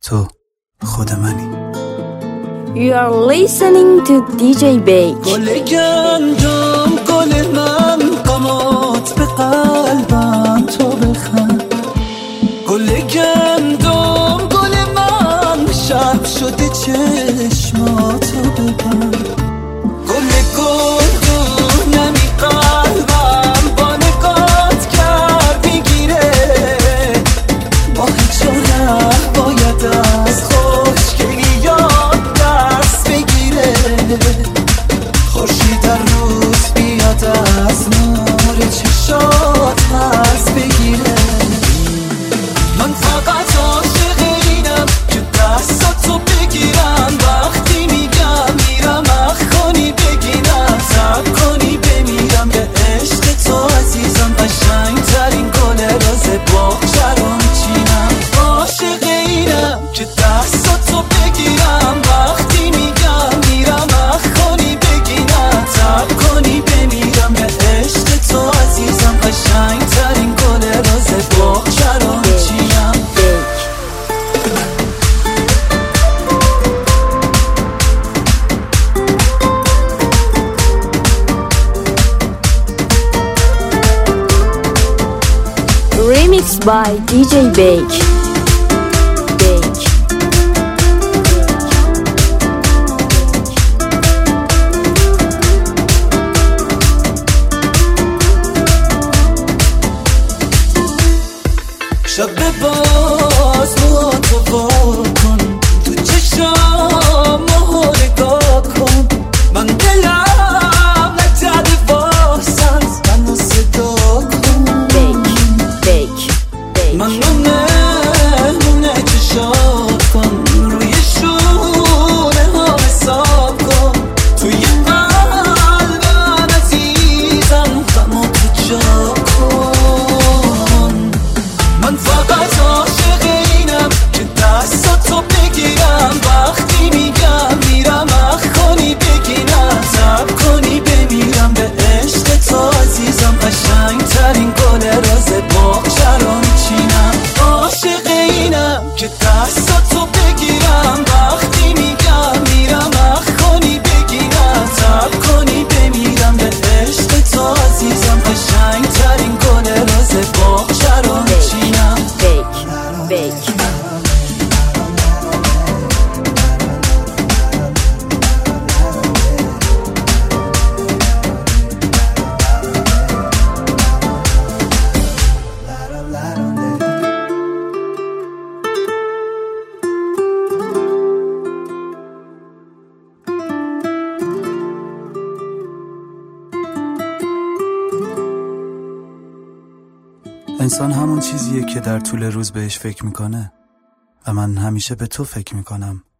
تو خود منی. You are listening to DJ Bake. گل گندم گل من قامت به قلبم تو بخند. گل گندم گل من شب شده چشماتو ببند. گل گل نمی قلبم با نگات کرد میگیره. با هیچ ره باید از خوشگلیات دست بگیره. خورشید در روز بیاد از نور چشات هست بگیره. من فقط عاشق اینم که دستاتو بگیرم وقتی میگم میرم اخ کنی بگینم سب کنی بمیرم به عشق تو عزیزم. قشنگ ترین گل راز باغچه رو میچینم. عاشق اینم که دستاتو بگیرم وقتی میگم میرم اخ کنی بگینم سب کنی بمیرم به عشق تو عزیزم. قشنگ ترین گل راز باغچه رو میچینم. Remixed by DJ Bake. شب باز با تو کن تو چشام و نگاه کن. من دلم نتده واسد منو صدا کن. منو مهمونه چشات کن روی شونه ها حساب کن. توی قلبم عزیزم غمو تو جا کن. من فقط عاشق اینم که دستاتو بگیرم وقتی میگم میرم اخ کنی بگیرم سب کنی بمیرم به عشق تو عزیزم. قشنگ ترین گل راز باغچه رو میچینم. عاشق اینم که دستاتو بگیرم وقتی میگم میرم اخ کنی بگیرم سب کنی بمیرم به عشق تو عزیزم. قشنگ ترین گل راز باغچه رو میچینم. Bake. انسان همون چیزیه که در طول روز بهش فکر میکنه و من همیشه به تو فکر میکنم